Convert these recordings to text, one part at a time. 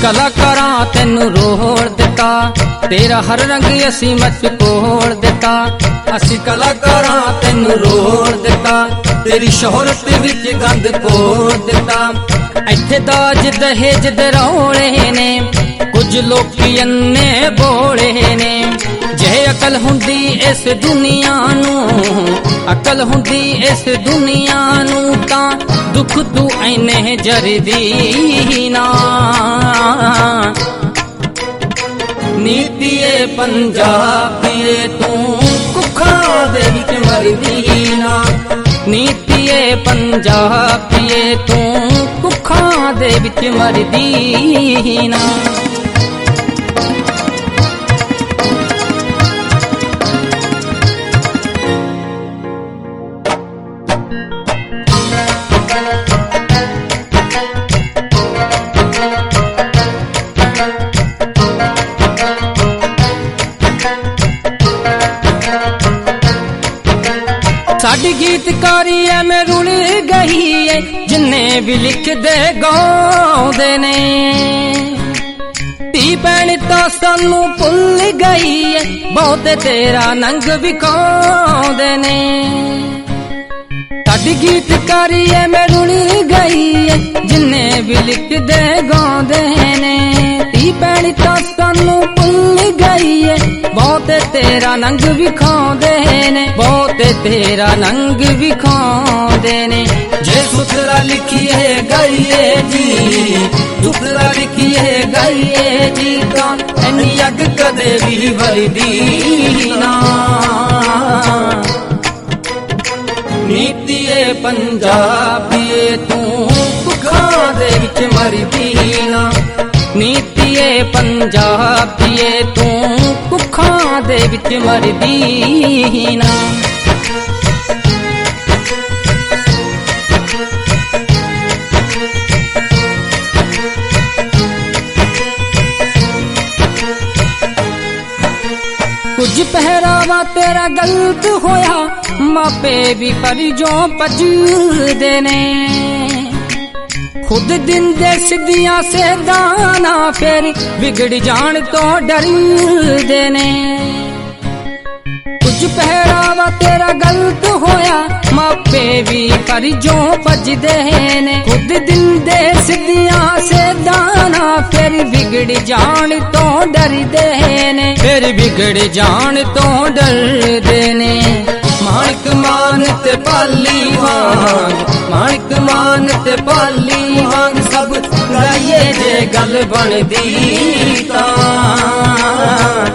कलाकारां तैनू रोड़ दिता, तेरा हर रंग असी मचकोड़ दिता। असी कलाकारां तैनू रोड़ दिता, तेरी शोहरत विच गंद कोड़ दिता। इत्थे दाज दहेज दे रौले ने, कुछ लोकी अन्ने बोले ने। जे अकल हुंदी इस दुनिया नू, अकल हुंदी इस दुनिया नू, तां दुख तू ऐने जरदी ना। नीतिए पंजाबीए तू कुखां दे विच मरदी ना। नीतिए पंजाबीए तू कुखां दे विच मरदी ना। साडी गीतकारी में रुल गई है, जिन्ने भी लिख दे गाउंदे ने। धी भैन तो सानू भुल गई है, बहुते तेरा नंग विखाउंदे ने। साडी गीतकारी में रुल गई है, जिन्ने भी लिख दे गाउंदे ने। धी भैन तो सानू भुल गई है, बहुते तेरा नंग विखाउंदे ने, बहुते तेरा नंग विखाउंदे ने। जे सुथरा लिखिए गाइए जी, दुखरा लिखिए गाइए जी, तां इन्नी अग कदे भी वरदी ना। नीतिए पंजाबीए तू कुखां दे विच मरदी ना। नीतिए पंजाबीए तू कुखां दे विच मरदी ना। कुछ पहरावा तेरा गलत होया, मापे भी परिजों भजदे ने। खुद दिन दे सिद्धियां से दाना, फिर बिगड़ जान तो डरदे ने। कुछ पहरावा तेरा गलत होया, मापे भी परिजों भजदे ने। खुद दिन दे सिद्धियां से दाना, फिर बिगड़ जान तो डरदे ने, फिर बिगड़ जान तो डरदे ने। माणिक मान ते पाली वांग, माणिक मान ते पाली वांग, सब गाइए जे गल बनदी तां।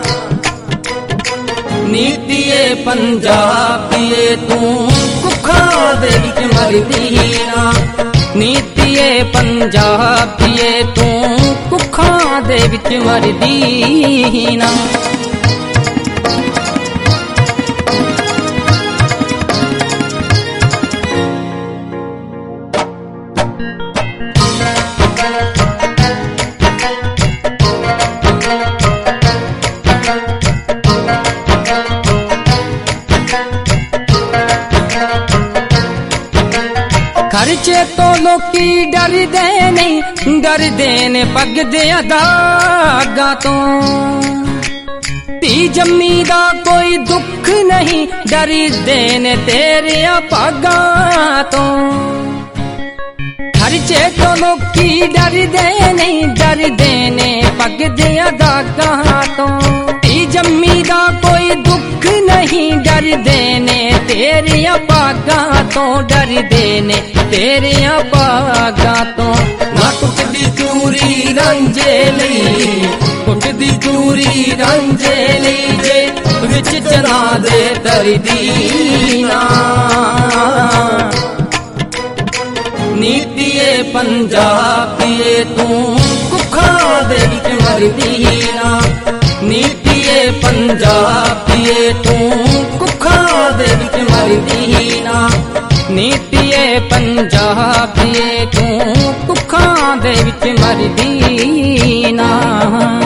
नीतिए पंजाबीए तू कुखां दे विच मरदी ना। नीतिए पंजाबीए तू कुखां दे विच मरदी ना। खर्चे तो लोकी डरदे नहीं, डरदे ने पगदे दागा तो। धी जम्मी दा कोई दुख नहीं, डरदे ने तेरे भागा तो। खर्चे तो लोकी डरदे नहीं, डरदे ने पगदे दागा तो। धी जम्मी दा कोई दुख नहीं, डरदे ने तेरे भागा तो, डरदे ने तेरे भागा तो। ना टुटदी चूरी रांझे लई, टुटदी चूरी रांझे लई, जे विच जना दे तरदी ना। नीतिए पंजाबीए तू कुखां दे विच मरदी ना। नीतिए पंजाबीए तू कुखां दे विच मरदी ना। नीतिए पंजाबीए तू कुखां दे विच मरदी ना।